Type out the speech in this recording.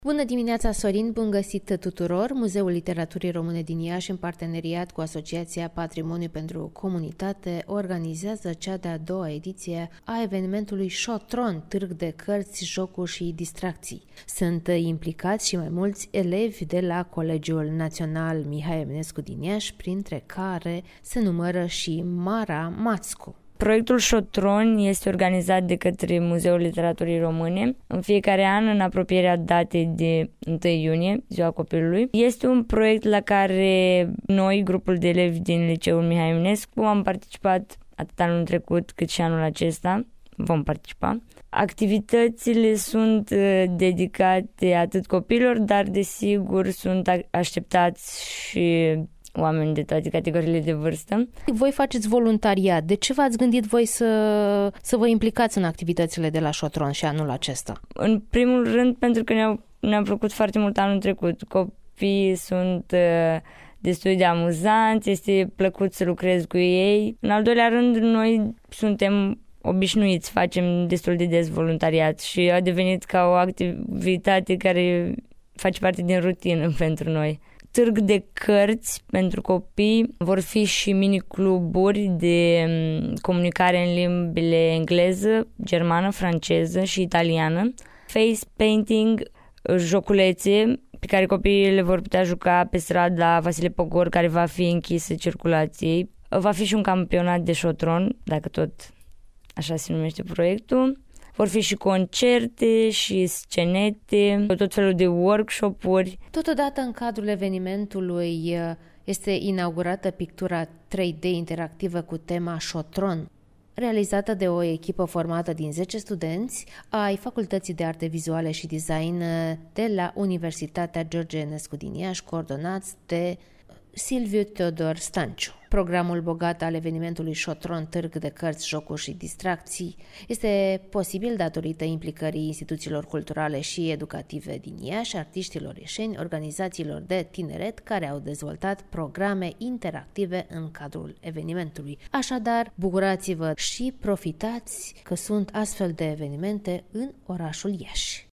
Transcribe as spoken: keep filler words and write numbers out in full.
Bună dimineața, Sorin! Bun găsit tuturor! Muzeul Literaturii Române din Iași, în parteneriat cu Asociația Patrimoniu pentru Comunitate, organizează cea de-a doua ediție a evenimentului Șotron, târg de cărți, jocuri și distracții. Sunt implicați și mai mulți elevi de la Colegiul Național Mihai Eminescu din Iași, printre care se numără și Mara Mațcu. Proiectul Șotron este organizat de către Muzeul Literaturii Române în fiecare an, în apropierea datei de întâi iunie, Ziua Copilului. Este un proiect la care noi, grupul de elevi din Liceul Mihai Eminescu, am participat atât anul trecut cât și anul acesta. Vom participa. Activitățile sunt dedicate atât copilor, dar desigur sunt așteptați și oameni de toate categoriile de vârstă. Voi faceți voluntariat. De ce v-ați gândit voi să, să vă implicați în activitățile de la Șotron și anul acesta? În primul rând, pentru că ne-au, ne-a plăcut foarte mult anul trecut. Copiii sunt uh, destul de amuzanți, este plăcut să lucrez cu ei. În al doilea rând, noi suntem obișnuiți, facem destul de des voluntariat și a devenit ca o activitate care face parte din rutină pentru noi. Târg de cărți pentru copii, vor fi și mini-cluburi de comunicare în limbile engleză, germană, franceză și italiană, face painting, joculețe pe care copiii le vor putea juca pe strada Vasile Pogor, care va fi închisă circulației. Va fi și un campionat de șotron, dacă tot așa se numește proiectul. Vor fi și concerte și scenete, tot felul de workshop-uri. Totodată, în cadrul evenimentului este inaugurată pictura trei D interactivă cu tema Șotron, realizată de o echipă formată din zece studenți ai Facultății de Arte Vizuale și Design de la Universitatea George Enescu din Iași, coordonați de Silviu Teodor Stanciu. Programul bogat al evenimentului Șotron, târg de cărți, jocuri și distracții, este posibil datorită implicării instituțiilor culturale și educative din Iași, artiștilor ieșeni, organizațiilor de tineret care au dezvoltat programe interactive în cadrul evenimentului. Așadar, bucurați-vă și profitați că sunt astfel de evenimente în orașul Iași.